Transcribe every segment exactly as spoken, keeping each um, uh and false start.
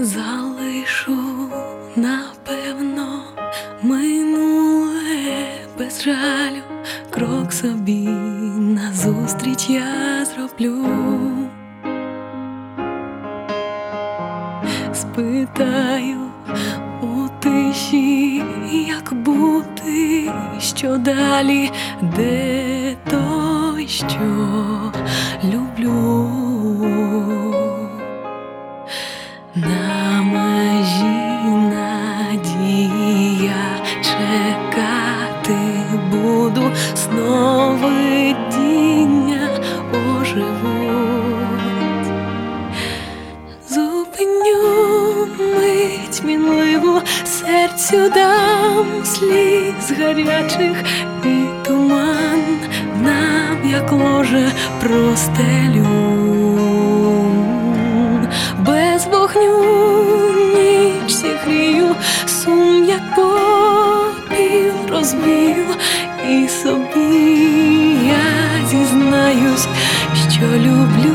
залишу, напевно, минуле без жалю, крок собі назустріч я зроблю. Спитаю у тиші, як бути, що далі, де той, що люблю. На межі надія, чекати буду, сновидіння оживуть. Зупиню мить мінливу, серцю дам сліз гарячих, і туман нам, як ложе, простелю. Без вогню ніч зігрію, сум, як попіл, розбію, і собі я зізнаюсь, що люблю.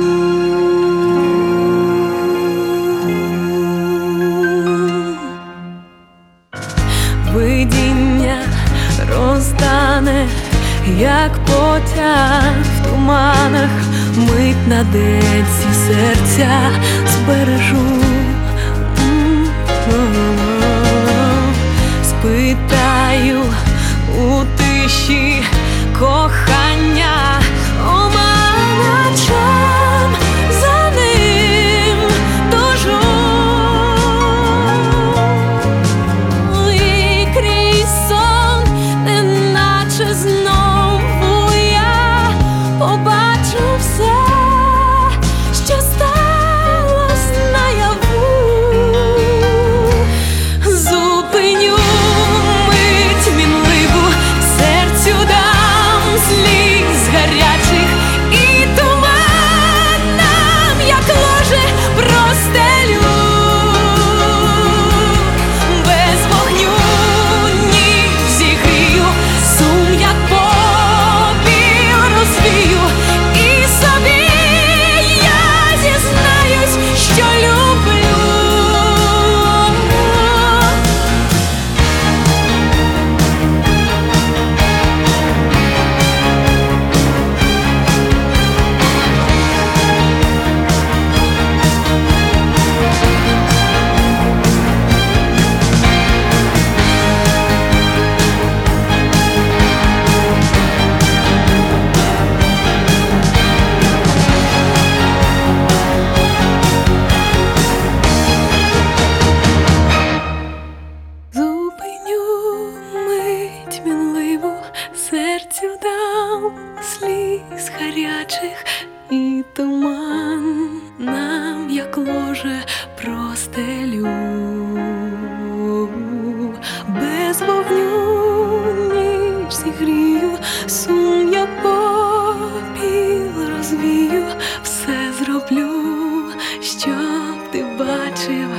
Видіння розтане, як потяг в туманах, мить на деці серця збережу. Спитаю у тиші кохання, у мене чом за ним тужу. І крізь сон, неначе знову я побачу все, що сталось наяву. Зупиню мить мінливу, серцю дам сліз гарячих, і туман нам, як ложе, простелю. Без вогню ніч зігрію, сум, як попіл, розвію, і собі я зізнаюсь, що люблю. Зупиню мить мінливу, серцю дам сліз гарячих, і туман нам, як ложе, простелю. Без вогню ніч зігрію, сум, як попіл, розвію, все зроблю, щоб ти бачив